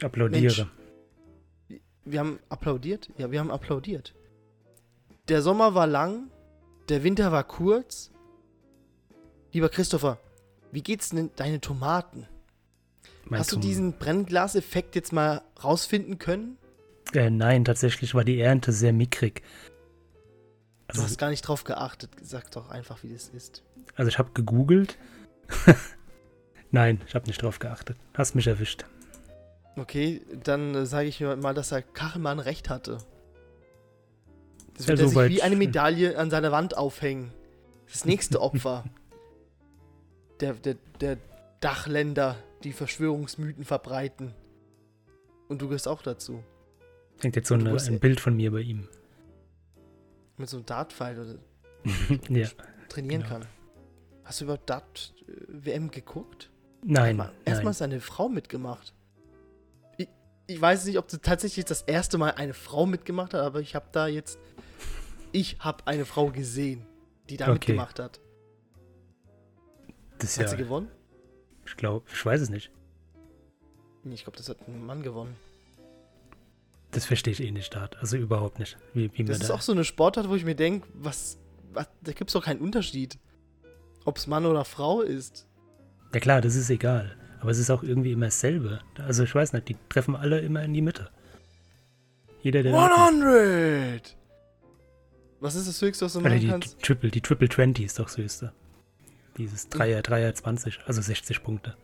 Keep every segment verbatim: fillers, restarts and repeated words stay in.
Ich applaudiere. Mensch, wir haben applaudiert? Ja, wir haben applaudiert. Der Sommer war lang, der Winter war kurz. Lieber Christopher, wie geht's denn deine Tomaten? Mein Hast du Tom- diesen Brennglaseffekt jetzt mal rausfinden können? Äh, nein, tatsächlich war die Ernte sehr mickrig. Du Also, hast gar nicht drauf geachtet. Sag doch einfach, wie das ist. also ich habe gegoogelt. Nein, ich habe nicht drauf geachtet. Hast mich erwischt. Okay, dann äh, sage ich mir mal, dass der Kachelmann recht hatte. Das Ja, wird er sich soweit- wie eine Medaille an seiner Wand aufhängen. Das nächste Opfer. Der, der, der Dachländer, die Verschwörungsmythen verbreiten. Und du gehörst auch dazu. Hängt jetzt so Und du eine, musst- ein Bild von mir bei ihm. Mit so einem Dartpfeil oder Ja. trainieren Genau. kann. Hast du überhaupt Dart-W M geguckt? Nein, Erstmal, erstmal nein. ist eine Frau mitgemacht. Ich, ich weiß nicht, ob das tatsächlich das erste Mal eine Frau mitgemacht hat, aber ich habe da jetzt. Ich habe eine Frau gesehen, die da Okay. mitgemacht hat. Das ist Hat ja, sie gewonnen? ich glaube, ich weiß es nicht. Nee, ich glaube, das hat ein Mann gewonnen. Das verstehe ich eh nicht, Dart. Also überhaupt nicht. Wie, wie Das man ist da auch so eine Sportart, wo ich mir denke, was, was. Da gibt es doch keinen Unterschied. Ob es Mann oder Frau ist. Ja klar, das ist egal. Aber es ist auch irgendwie immer dasselbe. Also ich weiß nicht, die treffen alle immer in die Mitte. Jeder, der... hundert! Was ist das Höchste, was du Oder machen die, die kannst? Triple, die Triple zwanzig ist doch das höchste. Dieses Dreier, Dreier zwanzig, also sechzig Punkte.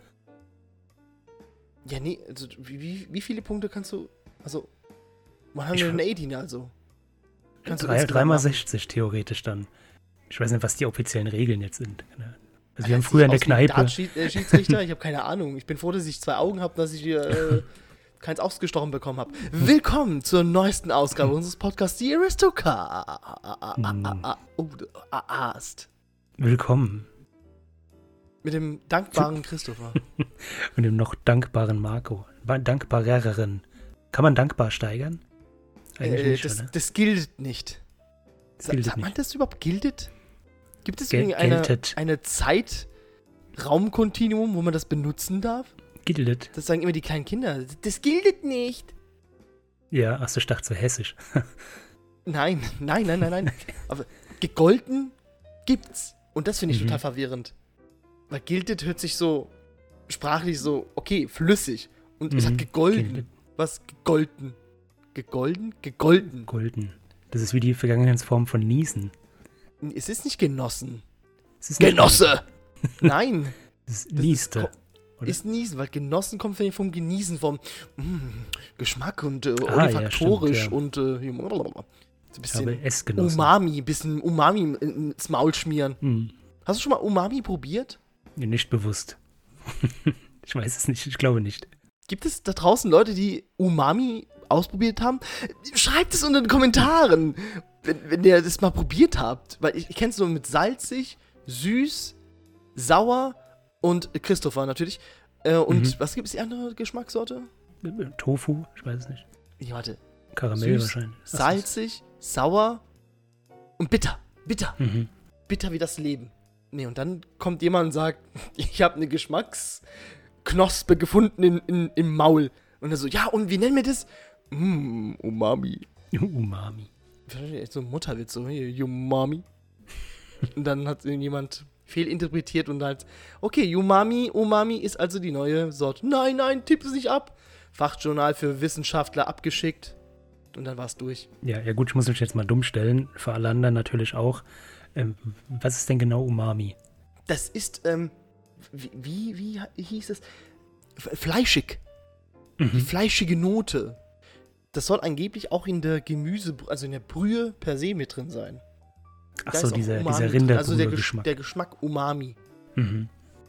Ja, nee, also wie, wie, wie viele Punkte kannst du. Also. Ich- hundertachtzig also. Kannst du Drei, insgesamt dreimal machen. sechzig theoretisch dann. Ich weiß nicht, was die offiziellen Regeln jetzt sind. Also wir haben Als früher in der ich aus wie ein Kneipe... Dart-Schiedsrichter, ich habe keine Ahnung. Ich bin froh, dass ich zwei Augen habe, dass ich hier äh, keins ausgestochen bekommen habe. Willkommen zur neuesten Ausgabe unseres Podcasts, die Aristocast. Willkommen. Mit dem dankbaren Christopher. Und dem noch dankbaren Marco. Ba- Dankbareren. Kann man dankbar steigern? Eigentlich äh, nicht, das, oder? das gilt nicht. Das Sa gilt sagt man nicht. das überhaupt giltet? Gibt es Gel- irgendwie eine, geltet. eine Zeit-Raumkontinuum, wo man das benutzen darf? Gildet. Das sagen immer die kleinen Kinder. Das giltet nicht. Ja, ach so, ich dachte so hessisch. Nein, nein, nein, nein, nein. Aber gegolten gibt's. Und das finde ich Mhm. total verwirrend. Weil giltet hört sich so sprachlich so, okay, flüssig. Und es Mhm. hat gegolden. Gildet. Was? Gegolten. Gegolden? Gegolten. Golden. Das ist wie die Vergangenheitsform von Niesen. Es ist nicht genossen. Es ist nicht Genosse! Nein, Es ist Das Nieste. ist, Oder? ist Niesen, weil genossen kommt von- vom Genießen, vom mm, Geschmack und äh, Ah, ja, olfaktorisch stimmt, und äh, so ein Ich habe bisschen es genossen. Umami, ein bisschen Umami ins Maul schmieren. Hm. Hast du schon mal Umami probiert? Mir nicht bewusst. Ich weiß es nicht, ich glaube nicht. Gibt es da draußen Leute, die Umami ausprobiert haben? Schreibt es unter den Kommentaren, wenn, wenn ihr das mal probiert habt. Weil ich, ich kenne es nur mit salzig, süß, sauer und äh, Christopher natürlich. Äh, und Mhm. was gibt es die andere Geschmackssorte? Tofu? Ich weiß es nicht. Ja, warte. Karamell Süß, wahrscheinlich. Ach, Salzig, sauer und bitter. Bitter. Mhm. Bitter wie das Leben. Nee, und dann kommt jemand und sagt, ich habe eine Geschmacksknospe gefunden in, in, im Maul. Und er so, ja, und wie nennen wir das? Mm, Umami. Umami. Wahrscheinlich echt so ein Mutterwitz, so, hey, Umami. Und dann hat irgendjemand fehlinterpretiert und halt, okay, Umami, Umami ist also die neue Sorte. Nein, nein, tipp es nicht ab. Fachjournal für Wissenschaftler abgeschickt. Und dann war es durch. Ja, ja gut, ich muss mich jetzt mal dumm stellen. Für alle anderen natürlich auch. Ähm, was ist denn genau Umami? Das ist, ähm, wie, wie, wie hieß es? F- Fleischig. Die Mhm. fleischige Note. Das soll angeblich auch in der Gemüse, also in der Brühe per se mit drin sein. Da Achso, ist auch dieser, Umami dieser drin. Also der, Gesch Rinderbrühe-Geschmack. der Geschmack Umami. Mhm.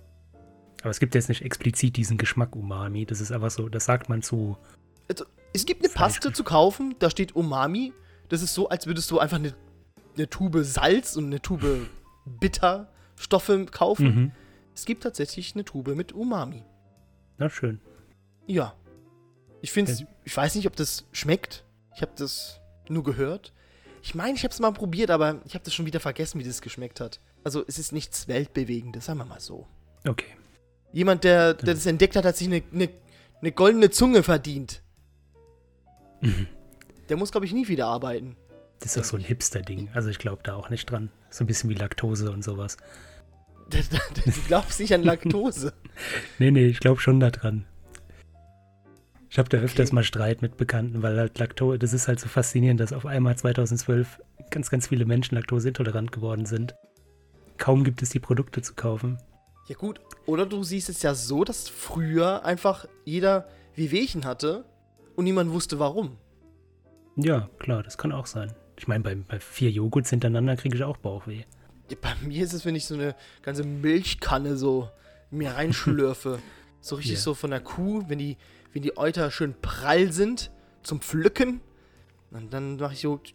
Aber es gibt jetzt nicht explizit diesen Geschmack Umami. Das ist einfach so, das sagt man zu. Also, es gibt eine Fleisch- Paste zu kaufen, da steht Umami. Das ist so, als würdest du einfach eine, eine Tube Salz und eine Tube Bitterstoffe kaufen. Mhm. Es gibt tatsächlich eine Tube mit Umami. Na schön. Ja. Ich finde Ja. ich weiß nicht, ob das schmeckt. Ich habe das nur gehört. Ich meine, ich habe es mal probiert, aber ich habe das schon wieder vergessen, wie das geschmeckt hat. Also, es ist nichts Weltbewegendes, sagen wir mal so. Okay. Jemand, der, der das entdeckt hat, hat sich eine, eine eine goldene Zunge verdient. Mhm. Der muss, glaube ich, nie wieder arbeiten. Das ist doch so ein Hipster-Ding. Also ich glaube da auch nicht dran. So ein bisschen wie Laktose und sowas. Du glaubst nicht an Laktose. Nee, nee, ich glaube schon da dran. Ich habe da Okay. öfters mal Streit mit Bekannten, weil halt Laktose, das ist halt so faszinierend, dass auf einmal zweitausendzwölf ganz, ganz viele Menschen laktoseintolerant geworden sind. Kaum gibt es die Produkte zu kaufen. Ja gut, oder du siehst es ja so, dass früher einfach jeder Wehwehchen hatte und niemand wusste warum. Ja, klar, das kann auch sein. Ich meine, bei, bei vier Joghurts hintereinander kriege ich auch Bauchweh. Ja, bei mir ist es, wenn ich so eine ganze Milchkanne so mir reinschlürfe. So richtig Ja. so von der Kuh, wenn die, wenn die Euter schön prall sind, zum Pflücken. Und dann mache ich so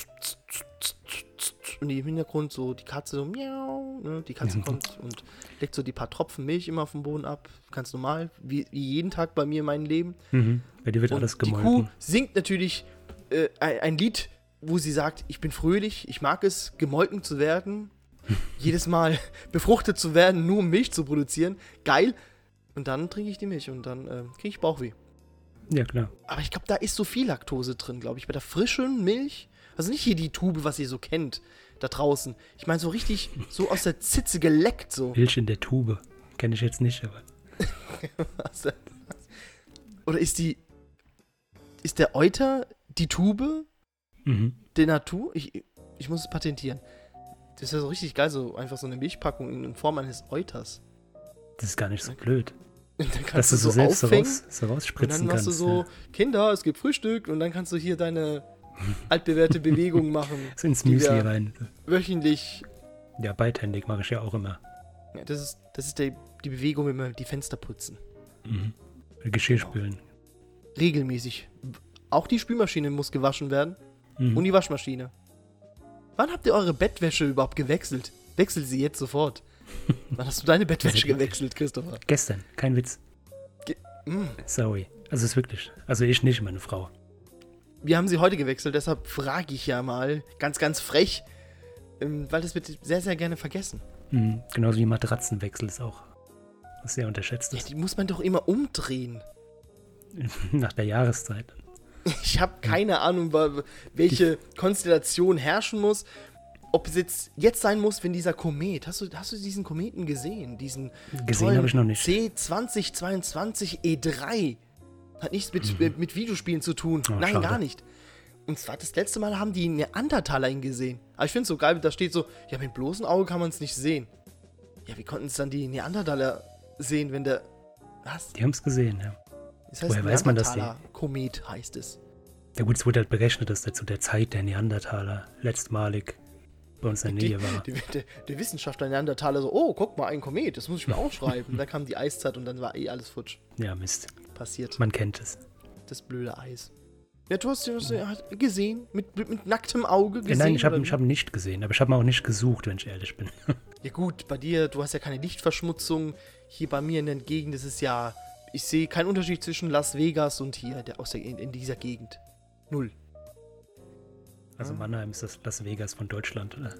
und im Hintergrund so die Katze so miau, ne? Die Katze Mhm. kommt und legt so die paar Tropfen Milch immer vom Boden ab. Ganz normal, wie, wie jeden Tag bei mir in meinem Leben. Mhm. Bei dir wird Und alles die Kuh gemolken. singt natürlich äh, ein, ein Lied, wo sie sagt, ich bin fröhlich, ich mag es, gemolken zu werden. Jedes Mal befruchtet zu werden, nur um Milch zu produzieren. Geil. Und dann trinke ich die Milch und dann äh, kriege ich Bauchweh. Ja, klar. Aber ich glaube, da ist so viel Laktose drin, glaube ich. Bei der frischen Milch. Also nicht hier die Tube, was ihr so kennt, da draußen. Ich meine so richtig, so aus der Zitze geleckt so. Milch in der Tube. Kenne ich jetzt nicht, aber. Aus der- Oder ist die, ist der Euter die Tube Mhm. der Natur? Ich, ich muss es patentieren. Das ist ja so richtig geil, so einfach so eine Milchpackung in Form eines Euters. Das ist gar nicht so blöd. Und dann Dass kannst du du so so selbst so, aufhängen raus, so und rausspritzen dann machst kannst. du so, Ja. Kinder, es gibt Frühstück und dann kannst du hier deine altbewährte Bewegung machen, So ins die Müsli wir rein. wöchentlich. Ja, beidhändig mache ich ja auch immer. Ja, das ist, das ist der, die Bewegung, wenn wir die Fenster putzen. Mhm. Geschirr spülen. Regelmäßig. Auch die Spülmaschine muss gewaschen werden Mhm. und die Waschmaschine. Wann habt ihr eure Bettwäsche überhaupt gewechselt? Wechsel sie jetzt sofort. Wann hast du deine Bettwäsche gewechselt, Christopher? Gestern, kein Witz. Mm. Sorry. Also ist wirklich. Also ich nicht, meine Frau. Wir haben sie heute gewechselt, deshalb frage ich ja mal, ganz, ganz frech, ähm, weil das wird sehr, sehr gerne vergessen. Mhm. Genauso wie Matratzenwechsel ist auch was sehr unterschätzt Ja, ist. die muss man doch immer umdrehen. Nach der Jahreszeit. Ich habe keine Ahnung, wa- welche Konstellation herrschen muss. Ob es jetzt, jetzt sein muss, wenn dieser Komet, hast du, hast du diesen Kometen gesehen? Diesen Gesehen tollen habe ich noch nicht. C zwanzig zweiundzwanzig E drei. Hat nichts mit, mit, mit Videospielen zu tun. Oh, Nein, schade. gar nicht. Und zwar das letzte Mal haben die Neandertaler ihn gesehen. Aber ich finde es so geil, da steht so, ja, mit bloßem Auge kann man es nicht sehen. Ja, wie konnten es dann die Neandertaler sehen, wenn der... Was? Die haben es gesehen, ja. Das heißt, Woher weiß man, dass die- Komet heißt es. Ja gut, es wurde halt berechnet, dass der zu der Zeit der Neandertaler letztmalig bei uns in der Die, Nähe war. die, der, der Wissenschaftler Neandertaler so, oh, guck mal, ein Komet, das muss ich mir aufschreiben. Dann kam die Eiszeit und dann war eh alles futsch. Ja, Mist. Passiert. Man kennt es. Das blöde Eis. Ja, du hast es ja gesehen, mit, mit, mit nacktem Auge Ja, gesehen. nein, ich habe oder ich wie? hab ihn nicht gesehen, aber ich habe ihn auch nicht gesucht, wenn ich ehrlich bin. Ja gut, bei dir, du hast ja keine Lichtverschmutzung. Hier bei mir in der Gegend ist es ja, ich sehe keinen Unterschied zwischen Las Vegas und hier, der, aus der, in, in dieser Gegend. Null. Also Ah. Mannheim ist das Las Vegas von Deutschland, oder?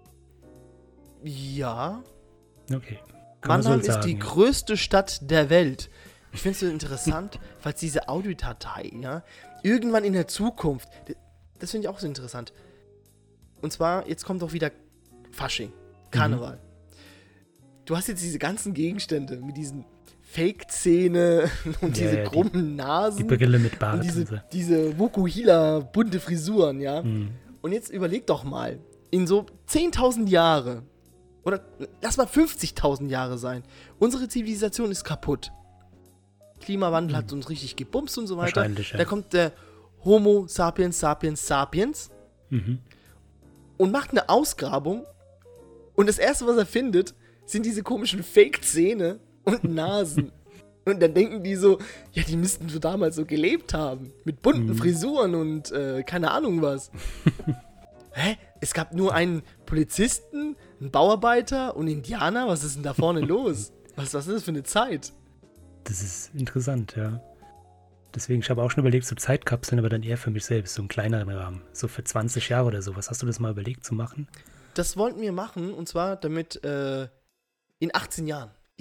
Ja, Okay. Kann man so Mannheim ist sagen, die ja. größte Stadt der Welt. Ich finde es so interessant, falls diese Audiodatei, ja, irgendwann in der Zukunft, d- das finde ich auch so interessant. Und zwar, jetzt kommt auch wieder Fasching, Karneval. Du hast jetzt diese ganzen Gegenstände mit diesen Fake-Zähne und Ja, diese ja, die- krummen Die Nasen Brille mit und Bart und, diese, so. diese Vokuhila bunte Frisuren, ja. Mhm. Und jetzt überleg doch mal, in so zehntausend Jahre, oder lass mal fünfzigtausend Jahre sein, unsere Zivilisation ist kaputt. Klimawandel hat uns richtig gebumst und so weiter. Wahrscheinlich, ja. Da kommt der Homo sapiens sapiens sapiens Mhm. und macht eine Ausgrabung und das erste, was er findet, sind diese komischen Fake-Zähne und Nasen. Und dann denken die so, ja, die müssten so damals so gelebt haben. Mit bunten Mhm. Frisuren und äh, keine Ahnung was. Hä? Es gab nur einen Polizisten, einen Bauarbeiter und einen Indianer? Was ist denn da vorne los? Was, was ist das für eine Zeit? Das ist interessant, ja. Deswegen, ich habe auch schon überlegt, so Zeitkapseln, aber dann eher für mich selbst, so einen kleineren Rahmen. So für zwanzig Jahre oder sowas. Hast du das mal überlegt zu machen? Das wollten wir machen und zwar damit äh, in achtzehn Jahren.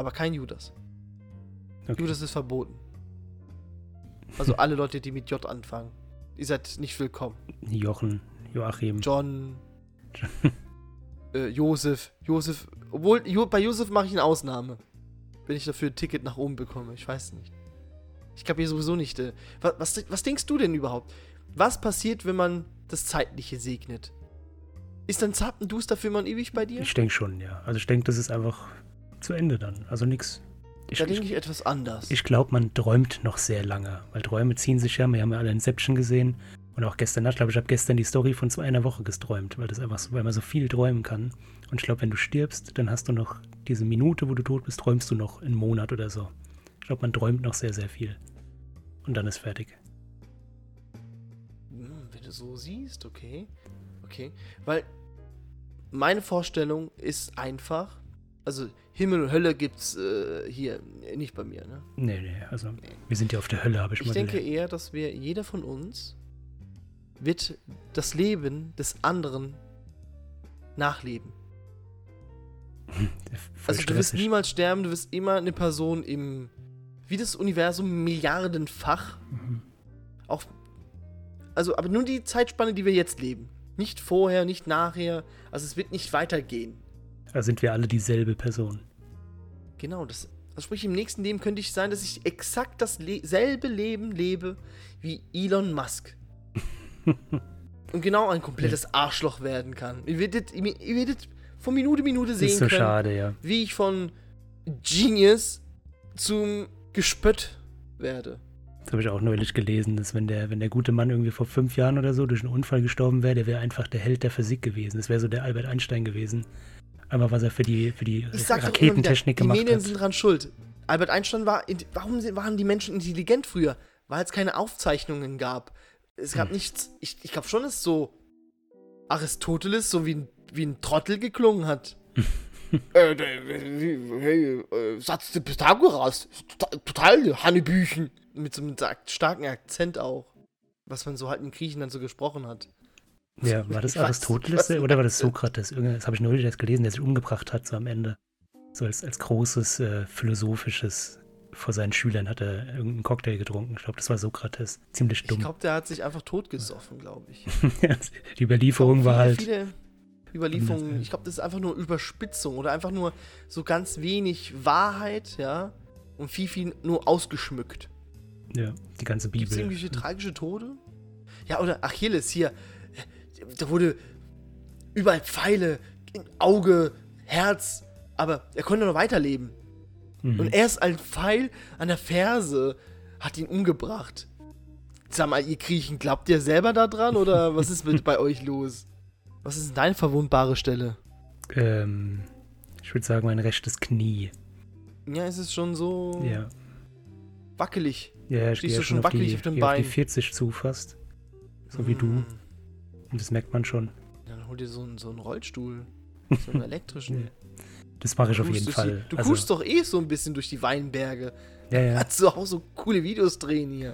Aber kein Judas. Okay. Judas ist verboten. Also alle Leute, die mit J anfangen. Ihr seid nicht willkommen. Jochen, Joachim. John, äh, Josef. Josef. Obwohl, jo, bei Josef mache ich eine Ausnahme. Wenn ich dafür ein Ticket nach oben bekomme. Ich weiß nicht. Ich glaube hier sowieso nicht. Äh, was, was, was denkst du denn überhaupt? Was passiert, wenn man das Zeitliche segnet? Ist dann Zappenduster für man ewig bei dir? Ich denke schon, ja. Also ich denke, das ist einfach zu Ende dann. Also nix. Ich, da denke ich etwas anders. Ich glaube, man träumt noch sehr lange. Weil Träume ziehen sich ja. Wir haben ja alle Inception gesehen. Und auch gestern Nacht. Ich glaube, ich habe gestern die Story von so einer Woche geträumt. Weil das einfach so, weil man so viel träumen kann. Und ich glaube, wenn du stirbst, dann hast du noch diese Minute, wo du tot bist, träumst du noch einen Monat oder so. Ich glaube, man träumt noch sehr, sehr viel. Und dann ist fertig. Hm, wenn du so siehst, okay. Okay. Weil meine Vorstellung ist einfach, also Himmel und Hölle gibt's äh, hier nicht bei mir, ne? Nee, nee, also wir sind ja auf der Hölle, habe ich, ich mal denke gelernt. eher, dass wir, jeder von uns wird das Leben des anderen nachleben. Voll Also du wirst stressig. niemals sterben, du wirst immer eine Person im, wie das Universum, milliardenfach, Mhm. auch, also aber nur die Zeitspanne, die wir jetzt leben. Nicht vorher, nicht nachher, also es wird nicht weitergehen. Da sind wir alle dieselbe Person. Genau, das, also sprich im nächsten Leben könnte ich sein, dass ich exakt dasselbe Leben lebe wie Elon Musk. Und genau ein komplettes Arschloch werden kann. Ihr werdet, ihr werdet von Minute Minute sehen Das ist so können, schade, ja. wie ich von Genius zum Gespött werde. Das habe ich auch neulich gelesen, dass wenn der, wenn der gute Mann irgendwie vor fünf Jahren oder so durch einen Unfall gestorben wäre, der wäre einfach der Held der Physik gewesen. Das wäre so der Albert Einstein gewesen. Einfach was er für die, für die Ich sag doch Raketentechnik immer wieder, gemacht die Medien hat. sind dran schuld. Albert Einstein war, warum sind- waren die Menschen intelligent früher? Weil es keine Aufzeichnungen gab. Es gab Hm. nichts, ich, ich glaube schon, dass so Aristoteles so wie ein, wie ein Trottel geklungen hat. äh, hey, äh, Satz des Pythagoras, total, total Hannebüchen. Mit so einem starken Akzent auch. Was man so halt in Griechenland so gesprochen hat. Ja, war das Ich weiß Aristoteles nicht, was- oder war das Sokrates? Irgendwas- Das habe ich neulich erst gelesen, der sich umgebracht hat so am Ende. So als, als großes äh, philosophisches, vor seinen Schülern hat er irgendeinen Cocktail getrunken. Ich glaube, das war Sokrates. Ziemlich Ich dumm. glaube, der hat sich einfach totgesoffen, glaube ich. Die Überlieferung war halt. Viele Überlieferungen, ich glaube, das ist einfach nur Überspitzung oder einfach nur so ganz wenig Wahrheit, ja, und viel, viel nur ausgeschmückt. Ja, die ganze Gibt es Bibel. irgendwelche tragische Tode? Ja, oder Achilles hier, da wurde überall Pfeile, im Auge, Herz, aber er konnte noch weiterleben. Mhm. Und erst ein Pfeil an der Ferse hat ihn umgebracht. Sag mal, ihr Griechen, glaubt ihr selber da dran oder was ist mit bei euch los? Was ist denn deine verwundbare Stelle? Ähm, ich würde sagen, mein rechtes Knie. Ja, es ist schon so Ja. wackelig. Ja, ich Stehst gehe du ja schon schon auf wackelig die, auf den gehe auf die Beinen? vierzig zu fast. So wie du. Mm. Und das merkt man schon. Dann hol dir so einen, so einen Rollstuhl. So einen elektrischen. Das mache ich Du auf cruist jeden durch Fall. Die, du Also, cruist doch eh so ein bisschen durch die Weinberge. ja, ja. Kannst du auch so coole Videos drehen hier.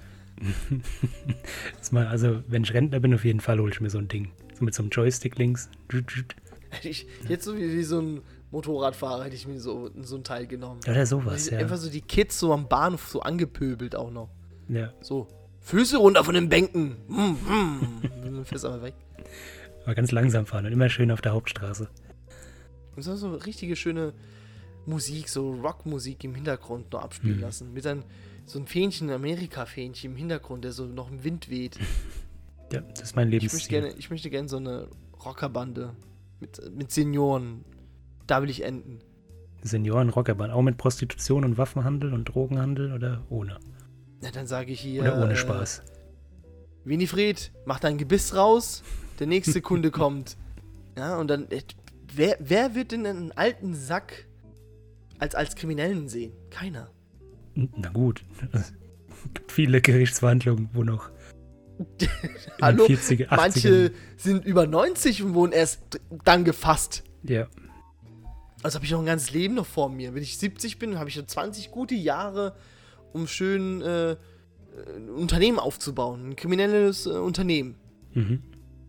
Das mal, also, wenn ich Rentner bin, auf jeden Fall hole ich mir so ein Ding. So mit so einem Joystick links. Hätte ich, jetzt so wie, wie so ein Motorradfahrer hätte ich mir so, so ein Teil genommen. Oder sowas, ja. Einfach so die Kids so am Bahnhof so angepöbelt auch noch. Ja, So, Füße runter von den Bänken. Hm, hm. Du fährst aber weg. aber ganz langsam fahren und immer schön auf der Hauptstraße. Und so so richtige schöne Musik, so Rockmusik im Hintergrund noch abspielen Mhm. lassen. Mit dann so ein Fähnchen, ein Amerika-Fähnchen im Hintergrund, der so noch im Wind weht. Ja, das ist mein Ich möchte Lebensstil. gerne, ich möchte gerne so eine Rockerbande mit, mit Senioren. Da will ich enden. Senioren-Rockerbahn, auch mit Prostitution und Waffenhandel und Drogenhandel oder ohne? Na, dann sage ich hier. Oder ohne äh, Spaß? Winifred, mach dein Gebiss raus, der nächste Kunde kommt. Ja, und dann, äh, wer, wer wird denn einen alten Sack als, als Kriminellen sehen? Keiner. Na gut. Es gibt viele Gerichtsverhandlungen, wo noch in Hallo, den vierziger, manche sind über neunzig und wurden erst dann gefasst. Ja, Also habe ich noch ein ganzes Leben noch vor mir. Wenn ich siebzig bin, habe ich noch zwanzig gute Jahre, um schön äh, ein Unternehmen aufzubauen. Ein kriminelles äh, Unternehmen. mhm.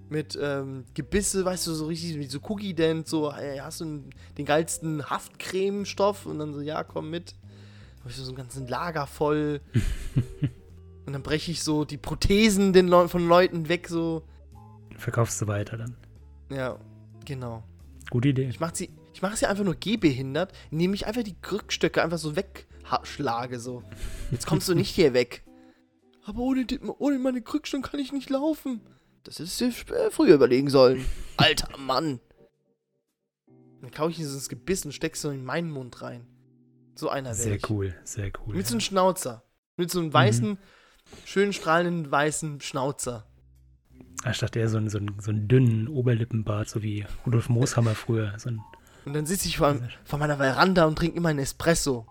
mit ähm, Gebisse, weißt du, so richtig wie so Cookie Dent, so, ey, hast du einen, den geilsten Haftcremestoff? Und dann so, ja, komm mit. Hab ich so einen ganzen Lager voll. Und dann breche ich so die Prothesen den Leu- von Leuten weg, so. Verkaufst du weiter dann. Ja, genau. Gute Idee. Ich mach sie, ich mache sie einfach nur gehbehindert, indem ich einfach die Krückstöcke einfach so wegschlage, so. Jetzt kommst du nicht hier weg. Aber ohne, die, ohne meine Krückstock kann ich nicht laufen. Das ist dir äh, früher überlegen sollen. Alter Mann. Dann kau ich dieses Gebiss und steck's so in meinen Mund rein. So einer wäre Sehr ich. cool, sehr cool. Mit ja. so einem Schnauzer. Mit so einem weißen, Mhm. schön strahlenden weißen Schnauzer. Ah, ich dachte eher so einen, so, einen, so einen dünnen Oberlippenbart, so wie Rudolf Mooshammer früher. So ein, Und dann sitze ich vor, vor meiner Veranda und trinke immer einen Espresso.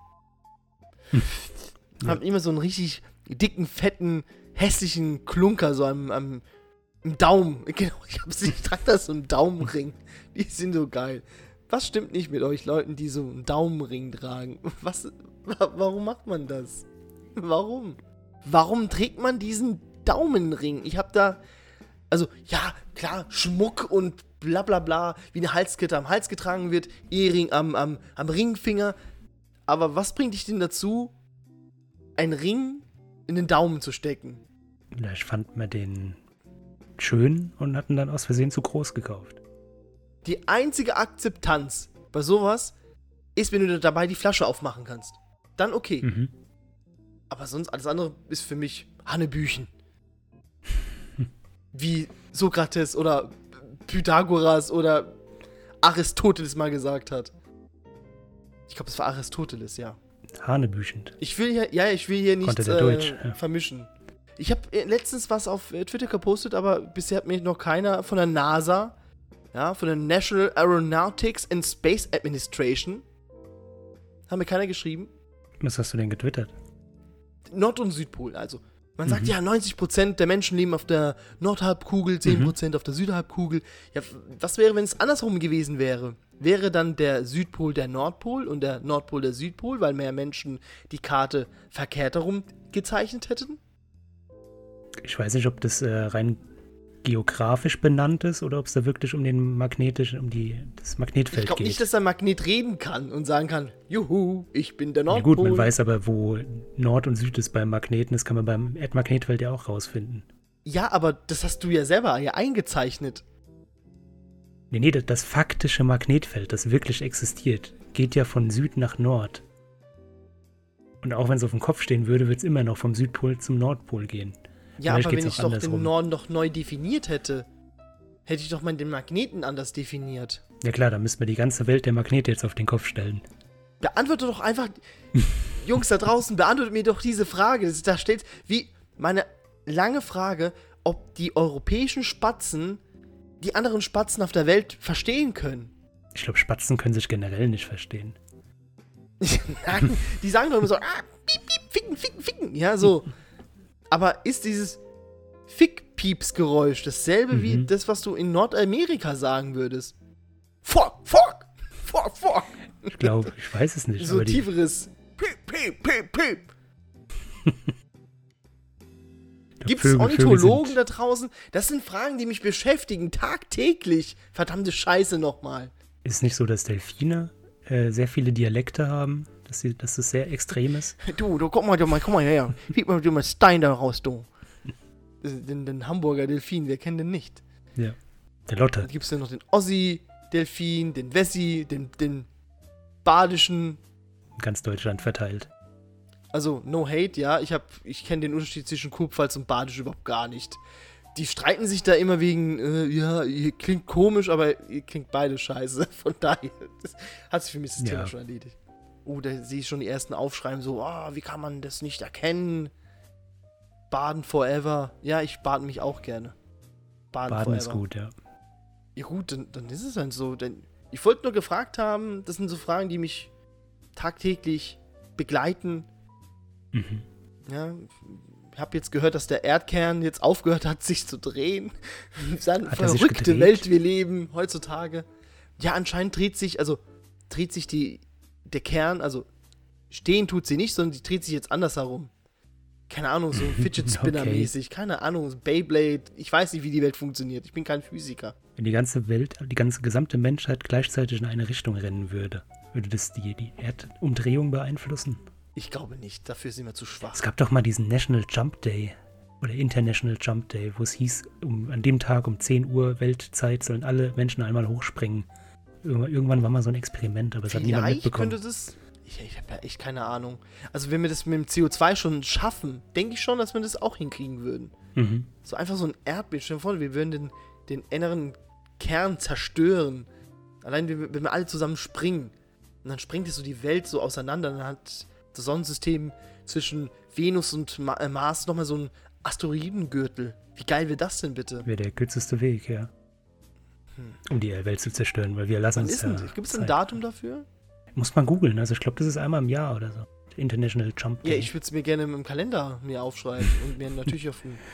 Ja. Hab immer so einen richtig dicken, fetten, hässlichen Klunker so am, am im Daumen. Genau, ich, hab, ich trage da so einen Daumenring. Die sind so geil. Was stimmt nicht mit euch Leuten, die so einen Daumenring tragen? Was, wa- warum macht man das? Warum? Warum trägt man diesen Daumenring? Ich hab da, also ja, klar, Schmuck und bla bla bla, wie eine Halskette am Hals getragen wird, Ehering am, am, am Ringfinger. Aber was bringt dich denn dazu, einen Ring in den Daumen zu stecken? Vielleicht fand man den schön und hatten dann aus Versehen zu groß gekauft. Die einzige Akzeptanz bei sowas ist, wenn du dabei die Flasche aufmachen kannst. Dann okay. Mhm. Aber sonst alles andere ist für mich Hanebüchen. Wie Sokrates oder Pythagoras oder Aristoteles mal gesagt hat. Ich glaube, es war Aristoteles, ja. Hanebüchend. Ich will hier, ja, ich will hier Konnte nichts der äh, Deutsch, ja. vermischen. Ich habe letztens was auf äh, Twitter gepostet, aber bisher hat mir noch keiner von der NASA, ja, von der National Aeronautics and Space Administration, haben mir keiner geschrieben. Was hast du denn getwittert? Nord- und Südpol, also. Man sagt Mhm. ja, neunzig Prozent der Menschen leben auf der Nordhalbkugel, zehn Prozent auf der Südhalbkugel. Ja, was wäre, wenn es andersrum gewesen wäre? Wäre dann der Südpol der Nordpol und der Nordpol der Südpol, weil mehr Menschen die Karte verkehrt herum gezeichnet hätten? Ich weiß nicht, ob das äh, rein geografisch benannt ist oder ob es da wirklich um den magnetischen, um die, das Magnetfeld Ich glaube geht. nicht, dass der Magnet reden kann und sagen kann, juhu, ich bin der Ja Nordpol. gut, man weiß aber, wo Nord und Süd ist beim Magneten. Das kann man beim Erdmagnetfeld ja auch rausfinden. Ja, aber das hast du ja selber ja eingezeichnet. Nee, nee, das, das faktische Magnetfeld, das wirklich existiert, geht ja von Süd nach Nord. Und auch wenn es auf dem Kopf stehen würde, wird es immer noch vom Südpol zum Nordpol gehen. Ja, Vielleicht aber geht's wenn auch ich doch den andersrum. Norden doch neu definiert hätte, hätte ich doch mal den Magneten anders definiert. Ja klar, da müssten wir die ganze Welt der Magnete jetzt auf den Kopf stellen. Beantworte doch einfach, Jungs da draußen, beantwortet mir doch diese Frage. Das- Da steht, wie, meine lange Frage, ob die europäischen Spatzen die anderen Spatzen auf der Welt verstehen können. Ich glaube, Spatzen können sich generell nicht verstehen. Nein, die sagen doch immer so, ah, piep, piep, ficken, ficken, ficken. Ja, so. Aber ist dieses Fick-Pieps-Geräusch dasselbe Mhm. wie das, was du in Nordamerika sagen würdest? Fuck, fuck, fuck, fuck. Ich glaube, ich weiß es nicht. So aber die, tieferes Piep, piep, piep, piep. ich glaub, Gibt es Vögel- Vögel Ornithologen sind- da draußen? Das sind Fragen, die mich beschäftigen, tagtäglich. Verdammte Scheiße nochmal. Ist es nicht so, dass Delfine äh, sehr viele Dialekte haben? Dass, sie, dass das sehr extrem ist? Du, du, guck mal, du mal, guck mal her. Piep mal, du mal Stein da raus, du. Den, den Hamburger Delfin, wer kennt den nicht? Ja. Der Lotte. Dann gibt es ja noch den Ossi-Delfin, den Wessi, den, den Badischen. In ganz Deutschland verteilt. Also, no hate, ja. Ich, hab- ich kenne den Unterschied zwischen Kurpfalz und Badisch überhaupt gar nicht. Die streiten sich da immer wegen, äh, ja, ihr klingt komisch, aber ihr klingt beide scheiße. Von daher das hat sich für mich das Ja. Thema schon erledigt. Oh, da sehe ich schon die ersten Aufschreiben so, ah, wie kann man das nicht erkennen? Baden forever. Ja, ich bade mich auch gerne. Baden, Baden forever. ist gut, ja. Ja gut, dann, dann ist es dann so. Denn ich wollte nur gefragt haben, das sind so Fragen, die mich tagtäglich begleiten. Mhm. Ja, ich habe jetzt gehört, dass der Erdkern jetzt aufgehört hat, sich zu drehen. Dann Hat er sich verrückte gedreht? Welt wir leben heutzutage. Ja, anscheinend dreht sich, also dreht sich die, der Kern, also stehen tut sie nicht, sondern die dreht sich jetzt anders herum. keine Ahnung, so Fidget Spinner-mäßig, okay. keine Ahnung, so Beyblade. Ich weiß nicht, wie die Welt funktioniert. Ich bin kein Physiker. Wenn die ganze Welt, die ganze gesamte Menschheit gleichzeitig in eine Richtung rennen würde, würde das die, die Erdumdrehung beeinflussen? Ich glaube nicht, dafür sind wir zu schwach. Es gab doch mal diesen National Jump Day oder International Jump Day, wo es hieß, um, an dem Tag um zehn Uhr Weltzeit sollen alle Menschen einmal hochspringen. Irgendwann, irgendwann war mal so ein Experiment, aber es hat niemand mitbekommen. Könnte das... Ich, ich habe ja echt keine Ahnung. Also wenn wir das mit dem C O zwei schon schaffen, denke ich schon, dass wir das auch hinkriegen würden. Mhm. So einfach so ein Erdbeben. Stell dir vor, wir würden den, den inneren Kern zerstören. Allein wenn wir alle zusammen springen. Und dann springt es so die Welt so auseinander. Dann hat das Sonnensystem zwischen Venus und Ma- äh, Mars nochmal so ein Asteroidengürtel. Wie geil wäre das denn bitte? Wäre der kürzeste Weg, ja. Hm. Um die Welt zu zerstören, weil wir lassen Wann uns ist denn, ja Gibt es ein Datum dafür? Muss man googeln, also ich glaube, das ist einmal im Jahr oder so. International Jump Day. Ja, ich würde es mir gerne im Kalender mir aufschreiben und mir natürlich auf dem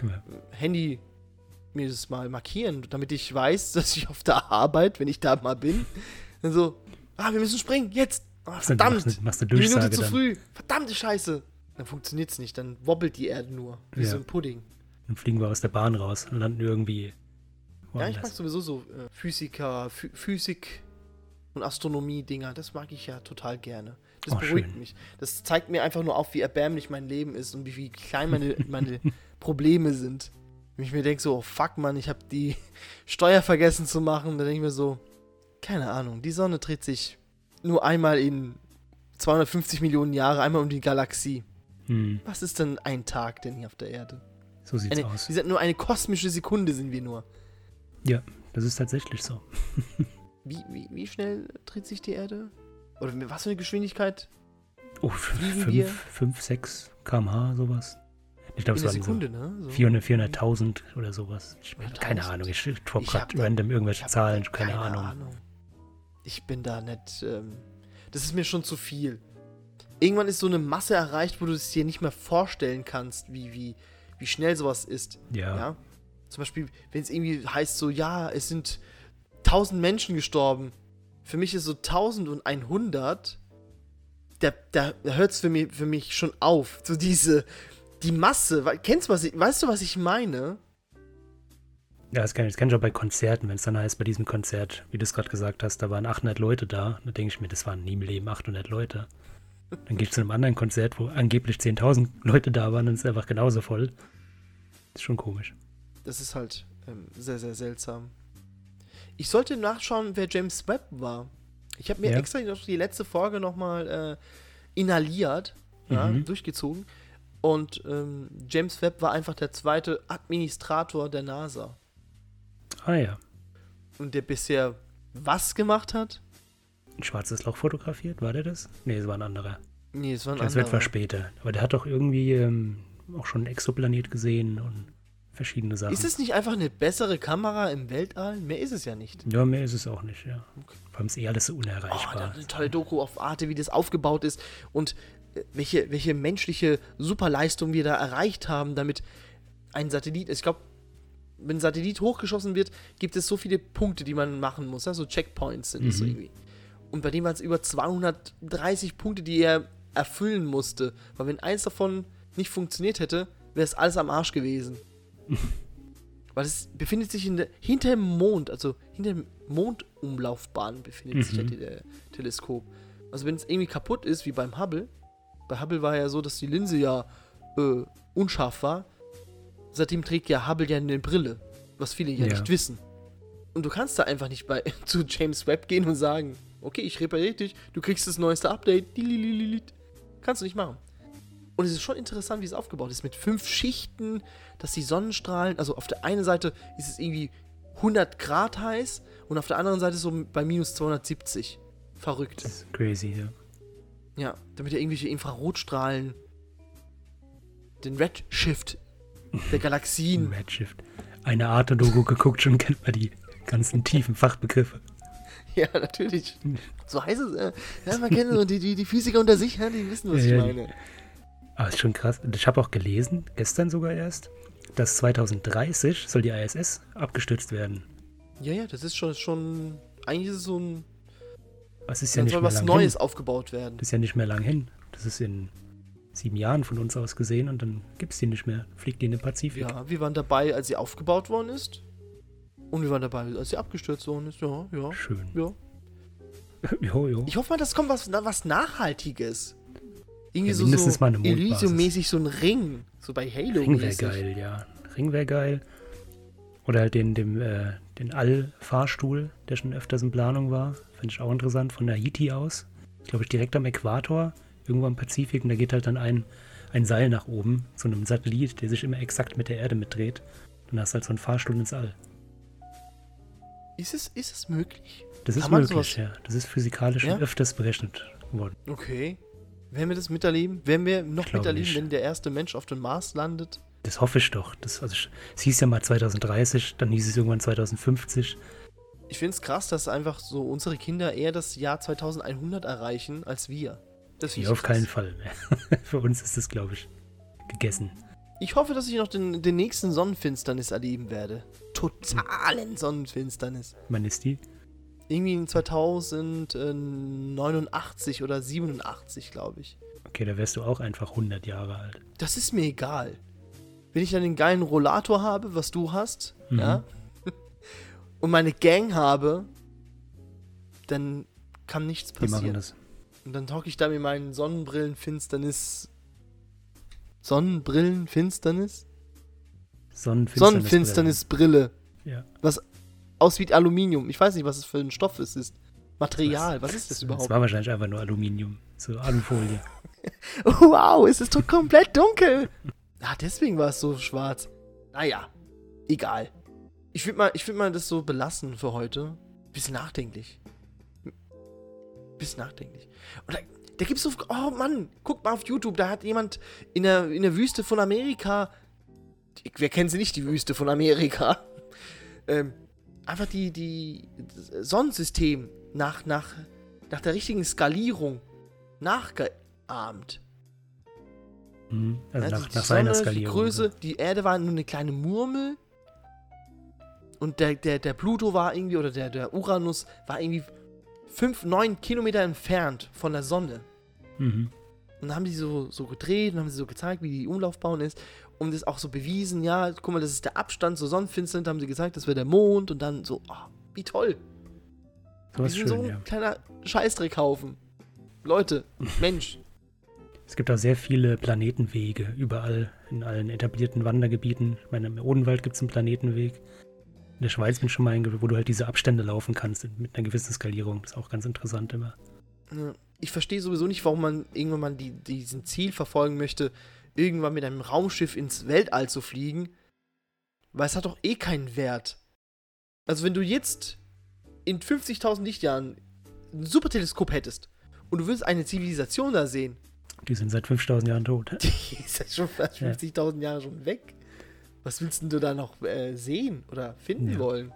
Handy mir das mal markieren, damit ich weiß, dass ich auf der Arbeit, wenn ich da mal bin, dann so, ah, wir müssen springen, jetzt! Ah, verdammt! Machst du, machst du die Minute zu dann. früh! Verdammte Scheiße! Dann funktioniert es nicht, dann wobbelt die Erde nur, wie ja. so ein Pudding. Dann fliegen wir aus der Bahn raus und landen irgendwie woanders. Ja, ich mag sowieso so äh, Physiker, Ph- Physik und Astronomie-Dinger, das mag ich ja total gerne. Das oh, beruhigt schön. mich. Das zeigt mir einfach nur auf, wie erbärmlich mein Leben ist und wie, wie klein meine, meine Probleme sind. Wenn ich mir denke so, oh fuck man, ich habe die Steuer vergessen zu machen, dann denke ich mir so, keine Ahnung, die Sonne dreht sich nur einmal in zweihundertfünfzig Millionen Jahre, einmal um die Galaxie. Hm. Was ist denn ein Tag denn hier auf der Erde? So sieht's eine, aus. Wie gesagt, nur eine kosmische Sekunde sind wir nur. Ja, das ist tatsächlich so. Wie, wie, wie schnell dreht sich die Erde? Oder was für eine Geschwindigkeit? Oh, fünf, sechs Kilometer pro Stunde, sowas. Ich glaube, es waren Sekunde, so ne? So. vierhunderttausend oder sowas. Ich, keine Ahnung, ich droppe gerade random irgendwelche Zahlen, keine, keine Ahnung. Ahnung. Ich bin da nicht, ähm, das ist mir schon zu viel. Irgendwann ist so eine Masse erreicht, wo du es dir nicht mehr vorstellen kannst, wie, wie, wie schnell sowas ist. Ja. ja? Zum Beispiel, wenn es irgendwie heißt so, ja, es sind tausend Menschen gestorben. Für mich ist so tausend und hundert, da, da hört es für mich, für mich schon auf. So diese, die Masse, kennst du, was ich, weißt du, was ich meine? Ja, das kann, das kann ich auch bei Konzerten, wenn es dann heißt, bei diesem Konzert, wie du es gerade gesagt hast, da waren achthundert Leute da. Da denke ich mir, das waren nie im Leben achthundert Leute. Dann gehe ich zu einem anderen Konzert, wo angeblich zehntausend Leute da waren und es ist einfach genauso voll. Das ist schon komisch. Das ist halt ähm, sehr, sehr seltsam. Ich sollte nachschauen, wer James Webb war. Ich habe mir ja. extra noch die letzte Folge nochmal äh, inhaliert, mhm. ja, durchgezogen. Und ähm, James Webb war einfach der zweite Administrator der NASA. Ah ja. Und der bisher was gemacht hat? Ein schwarzes Loch fotografiert, war der das? Nee, es war ein anderer. Nee, es war ein James anderer. Webb war später. Aber der hat doch irgendwie ähm, auch schon einen Exoplanet gesehen und verschiedene Sachen. Ist es nicht einfach eine bessere Kamera im Weltall? Mehr ist es ja nicht. Ja, mehr ist es auch nicht, ja. Okay. Vor allem ist eh alles so unerreichbar. Oh, da eine tolle Doku auf Arte, wie das aufgebaut ist und welche, welche menschliche Superleistung wir da erreicht haben, damit ein Satellit, ich glaube, wenn ein Satellit hochgeschossen wird, gibt es so viele Punkte, die man machen muss, ja? So Checkpoints sind es mhm. so irgendwie. Und bei dem waren es über zweihundertdreißig Punkte, die er erfüllen musste. Weil wenn eins davon nicht funktioniert hätte, wäre es alles am Arsch gewesen. Weil es befindet sich in der, hinter dem Mond, also hinter dem Mondumlaufbahn befindet mhm. sich ja der Teleskop. Also wenn es irgendwie kaputt ist, wie beim Hubble, bei Hubble war ja so, dass die Linse ja äh, unscharf war. Seitdem trägt ja Hubble ja eine Brille, was viele ja, ja nicht wissen. Und du kannst da einfach nicht bei zu James Webb gehen und sagen, okay, ich repariere dich, du kriegst das neueste Update. Kannst du nicht machen. Und es ist schon interessant, wie es aufgebaut ist. Mit fünf Schichten, dass die Sonnenstrahlen, also auf der einen Seite ist es irgendwie hundert Grad heiß und auf der anderen Seite so bei minus zweihundertsiebzig. Verrückt. Das ist crazy, ja. Ja, damit ja irgendwelche Infrarotstrahlen den Redshift der Galaxien. Redshift. Eine Arte-Doku geguckt, schon kennt man die ganzen tiefen Fachbegriffe. Ja, natürlich. So heißt es. Äh, ja, man kennt so die, die, die Physiker unter sich, ja, die wissen, was ja, ich meine. Aber ist schon krass. Ich habe auch gelesen, gestern sogar erst, dass zweitausenddreißig soll die I S S abgestürzt werden. Ja, ja, das ist schon, schon eigentlich ist es so ein, das ist ja nicht soll mehr was lang Neues hin. aufgebaut werden. Das ist ja nicht mehr lang hin. Das ist in sieben Jahren von uns aus gesehen und dann gibt's die nicht mehr. Fliegt die in den Pazifik. Ja, wir waren dabei, als sie aufgebaut worden ist. Und wir waren dabei, als sie abgestürzt worden ist. Ja, ja. Schön. Ja. jo, jo. Ich hoffe mal, das kommt was, was Nachhaltiges. Irgendwie Ja, so, mindestens so mal eine Mondbasis. Elysium-mäßig so ein Ring. So bei Halo. Ring wäre geil, ja. Ring wäre geil. Oder halt den, dem, äh, den All-Fahrstuhl, der schon öfters in Planung war. Finde ich auch interessant, von Haiti aus. Glaube ich, direkt am Äquator, irgendwo am Pazifik. Und da geht halt dann ein, ein Seil nach oben, zu einem Satellit, der sich immer exakt mit der Erde mitdreht. Dann hast du halt so einen Fahrstuhl ins All. Ist es, ist es möglich? Das ist Kann man möglich, sowas- ja. Das ist physikalisch Ja? schon öfters berechnet worden. Okay. Werden wir das miterleben? Werden wir noch Ich glaube miterleben, nicht. wenn der erste Mensch auf dem Mars landet? Das hoffe ich doch. Das, also ich, es hieß ja mal zwanzig dreißig, dann hieß es irgendwann zwanzig fünfzig. Ich finde es krass, dass einfach so unsere Kinder eher das Jahr zweitausendeinhundert erreichen als wir. Das find Ja, ich auf krass. keinen Fall mehr. Für uns ist das, glaube ich, gegessen. Ich hoffe, dass ich noch den, den nächsten Sonnenfinsternis erleben werde. Totalen Sonnenfinsternis. Wann ist die? Irgendwie in zweitausendneunundachtzig oder siebenundachtzig, glaube ich. Okay, da wärst du auch einfach hundert Jahre alt. Das ist mir egal. Wenn ich dann den geilen Rollator habe, was du hast, Mhm. ja, und meine Gang habe, dann kann nichts Die machen passieren. das. Und dann hocke ich da mit meinen Sonnenbrillenfinsternis. Sonnenbrillenfinsternis? Sonnenfinsternis. Sonnenfinsternisbrille. Ja. Was aussieht wie Aluminium. Ich weiß nicht, was es für ein Stoff es ist. Material, was, ist das Das überhaupt? war wahrscheinlich einfach nur Aluminium. So Alufolie. Wow, es ist doch komplett dunkel. Ah, deswegen war es so schwarz. Naja, egal. Ich würde mal, ich würd mal das so belassen für heute. Bisschen nachdenklich. Bisschen nachdenklich. Und da, da gibt's so. Oh Mann, guck mal auf YouTube, da hat jemand in der, in der Wüste von Amerika. Die, wer kennt sie nicht, die Wüste von Amerika? Ähm, einfach die, die das Sonnensystem nach, nach, nach der richtigen Skalierung nachgeahmt. Mhm. Also Also nach, die nach seiner Sonne, Skalierung. Die Größe, die Erde war nur eine kleine Murmel. Und der, der, der Pluto war irgendwie, oder der, der Uranus war irgendwie fünf, neun Kilometer entfernt von der Sonne. Mhm. Und dann haben die so, so gedreht und haben sie so gezeigt, wie die Umlaufbahn ist. Und das auch so bewiesen, ja, guck mal, das ist der Abstand zur Sonnenfinsternis, haben sie gesagt, das wäre der Mond. Und dann so, oh, wie toll. So Wir ist sind so schön, ein ja. kleiner Scheißdreckhaufen. Leute, Mensch. Es gibt auch sehr viele Planetenwege überall in allen etablierten Wandergebieten. Ich meine, im Odenwald gibt es einen Planetenweg. In der Schweiz bin ich schon mal einge- wo du halt diese Abstände laufen kannst mit einer gewissen Skalierung. Das ist auch ganz interessant immer. Ja, ich verstehe sowieso nicht, warum man irgendwann mal die, diesen Ziel verfolgen möchte, irgendwann mit einem Raumschiff ins Weltall zu fliegen, weil es hat doch eh keinen Wert. Also wenn du jetzt in fünfzigtausend Lichtjahren ein Superteleskop hättest und du würdest eine Zivilisation da sehen, Die sind seit fünftausend Jahren tot. die ist ja schon fast fünfzigtausend Jahre schon weg. Was willst denn du da noch äh, sehen oder finden Ja. wollen?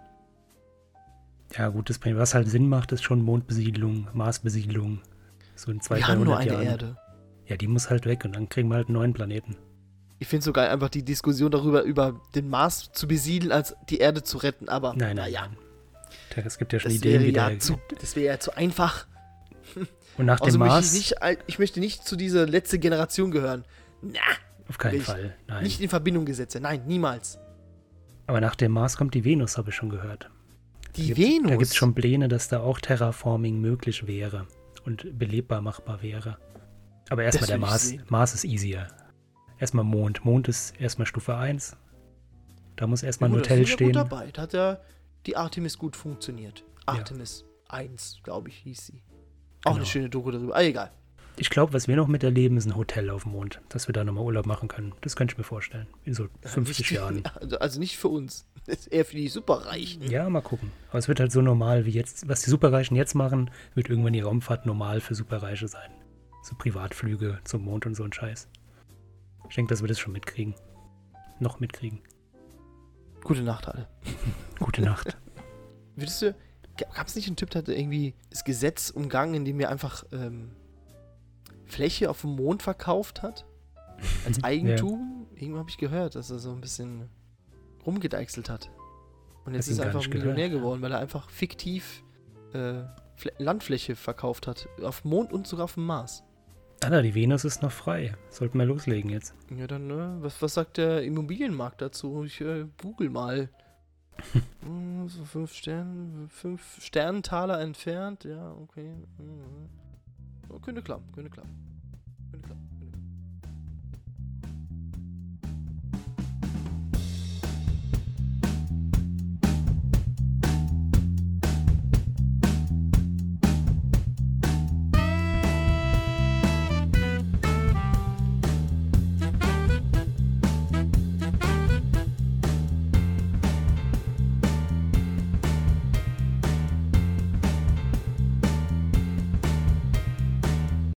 Ja gut, das, was halt Sinn macht, ist schon Mondbesiedlung, Marsbesiedlung. So in Wir haben nur zweihundert, eine dreihundert Jahren. Erde. Ja, die muss halt weg und dann kriegen wir halt einen neuen Planeten. Ich finde es so geil, einfach die Diskussion darüber, über den Mars zu besiedeln, als die Erde zu retten, aber Nein, nein, naja. nein. Tja, es gibt ja schon Das Ideen, wäre wie ja der, zu, das wäre ja zu einfach. und nach Also dem möchte Mars, ich, nicht, al- ich möchte nicht zu dieser letzten Generation gehören. Na, auf keinen ich- Fall, nein. nicht in Verbindung gesetzt. Nein, niemals. Aber nach dem Mars kommt die Venus, habe ich schon gehört. Die Da gibt's- Venus. Da gibt es schon Pläne, dass da auch Terraforming möglich wäre und belebbar machbar wäre. Aber erstmal Das der will ich Mars. sehen. Mars ist easier. Erstmal Mond. Mond ist erstmal Stufe eins. Da muss erstmal ein Gut, da Hotel sind wir stehen. gut dabei. Da hat ja die Artemis gut funktioniert. Artemis eins, glaube ich, hieß sie. Auch Genau. eine schöne Doku darüber. Ah, egal. Ich glaube, was wir noch miterleben, ist ein Hotel auf dem Mond, dass wir da nochmal Urlaub machen können. Das könnte ich mir vorstellen. In so fünfzig Nicht- Jahren. Also, also nicht für uns. Das ist eher für die Superreichen. Ja, mal gucken. Aber es wird halt so normal wie jetzt. Was die Superreichen jetzt machen, wird irgendwann die Raumfahrt normal für Superreiche sein. So Privatflüge zum Mond und so ein Scheiß. Ich denke, dass wir das schon mitkriegen. Noch mitkriegen. Gute Nacht, alle. Gute Nacht. Würdest du. Gab es nicht einen Typ, der hat irgendwie das Gesetz umgangen, indem er einfach ähm, Fläche auf dem Mond verkauft hat? Als Eigentum? Irgendwo habe ich gehört, dass er so ein bisschen rumgedeichselt hat. Und jetzt Hab ihn ist er gar einfach nicht Millionär gehört. geworden, weil er einfach fiktiv äh, Fl- Landfläche verkauft hat. Auf dem Mond und sogar auf dem Mars. Alter, die Venus ist noch frei. Sollten wir loslegen jetzt. Ja, dann, ne? Was, was sagt der Immobilienmarkt dazu? Ich äh, google mal. Hm, so fünf Sterne, fünf Sternentaler entfernt. Ja, okay. Mhm. Oh, könnte klappen, könnte klappen. Könnte klappen.